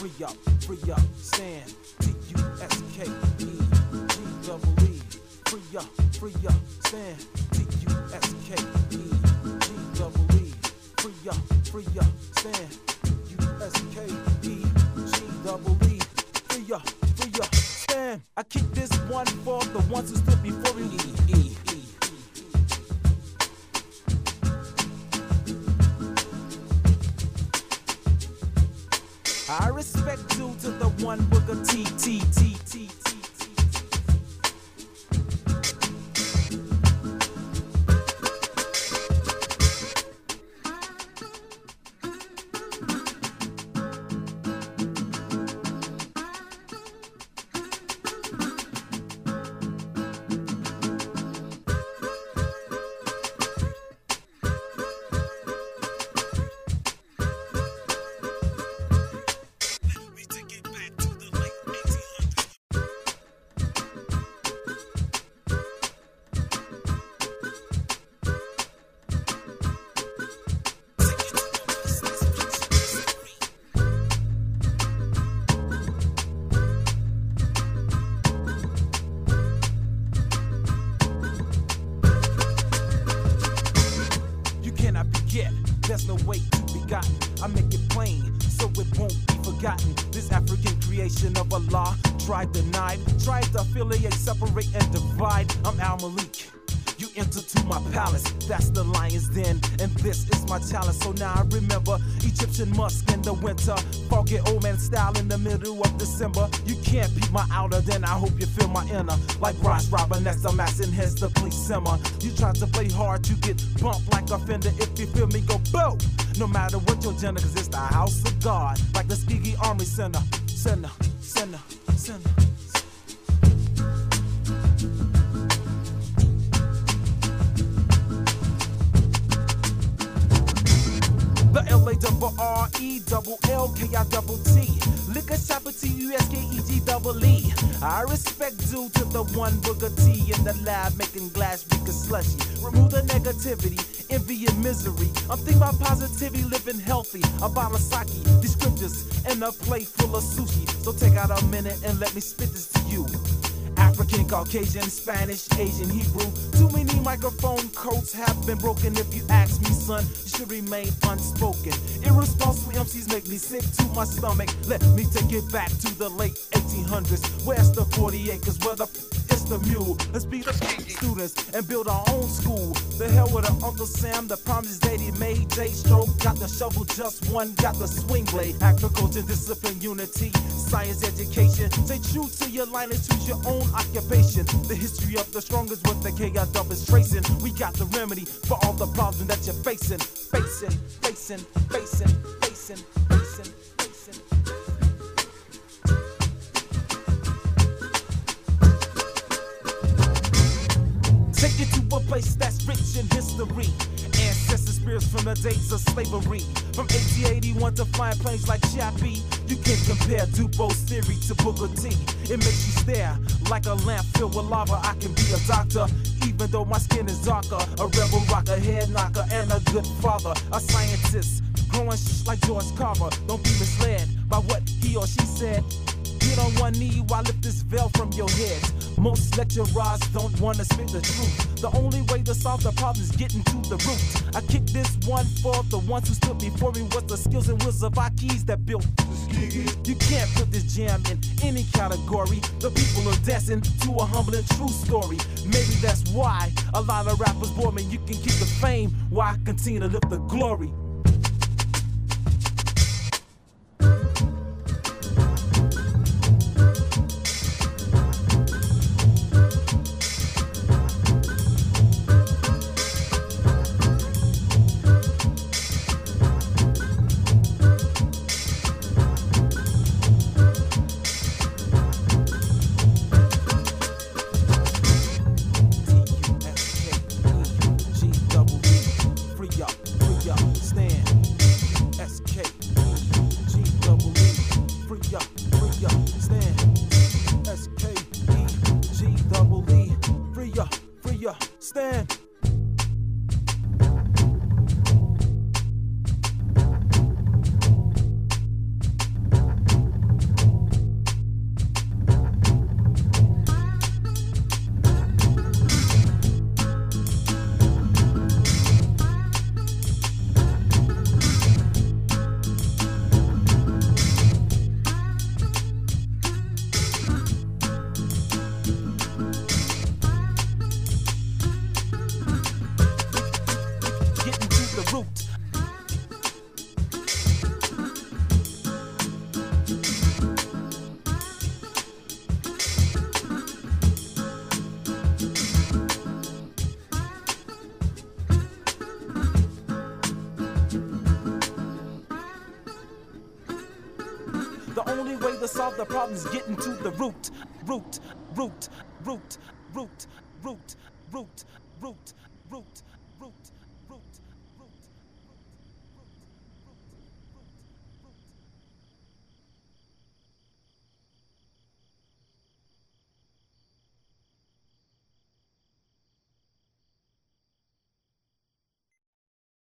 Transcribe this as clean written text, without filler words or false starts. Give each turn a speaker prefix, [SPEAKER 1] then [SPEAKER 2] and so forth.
[SPEAKER 1] free up, stand. T-U-S-K-E-G-double-E. Free up, stand. T-U-S-K-E-G-double-E. Free up, stand. U-S-K-E-G-double-E. Free up, stand. I kick this one for the ones who stood before me. I respect due to the one with a T-T-T-T-T. There's no way to be gotten. I make it plain so it won't be forgotten. This African creation of Allah, tribe denied, tried to affiliate, separate, and divide. I'm Al Malik. You enter to my palace, that's the lion's den, and this is my chalice. So now I remember Egyptian musk in the winter, foggy old man style in the middle of December. You can't beat my outer, then I hope you feel my inner. Like Ross Robin, that's the mass and heads the police simmer. You try to play hard, you get bumped like a fender. If you feel me, go boom. No matter what your gender, cause it's the house of God. Like the Tuskegee Army Center. The L-A-R-R-E-L-L-K-I-T-T. Liquor shop at T-U-S-K-E-G-double-E. I respect due to the one booger T in the lab making glass beaker slushy. Remove the negativity, envy and misery. I'm thinking about positivity, living healthy. A bottle of sake, these scriptures, and a plate full of sushi. So take out a minute and let me spit this to you. African, Caucasian, Spanish, Asian, Hebrew. Too many microphone codes have been broken. If you ask me, son, you should remain unspoken. Irresponsible MCs make me sick to my stomach. Let me take it back to the late 1800s. Where's the 40 acres? Where the it's the mule. Let's be the students and build our own school. The hell with our Uncle Sam, the promise that he made. J-Stroke got the shovel, just one got the swing blade. Agriculture, discipline, unity, science, education. Stay true to your line and choose your own occupation. The history of the strongest, what the K.I. is tracing. We got the remedy for all the problems that you're facing. Facing. Take it to a place that's rich in history. Ancestor spirits from the days of slavery. From 1881 to flying planes like Chappie. You can't compare Dubois theory to Booker T. It makes you stare like a lamp filled with lava. I can be a doctor, even though my skin is darker. A rebel rocker, head knocker, and a good father. A scientist, growing like George Carver. Don't be misled by what he or she said. Get on one knee while I lift this veil from your head. Most lecturers don't want to spit the truth. The only way to solve the problem is getting to the root. I kick this one for the ones who stood before me with the skills and wills of our keys that built. You can't put this jam in any category. The people are destined to a humble and true story. Maybe that's why a lot of rappers bore me. You can keep the fame while I continue to lift the glory. Stand. only way to solve the problem is getting to the root. Root, root, root, root, root, root, root, root, root.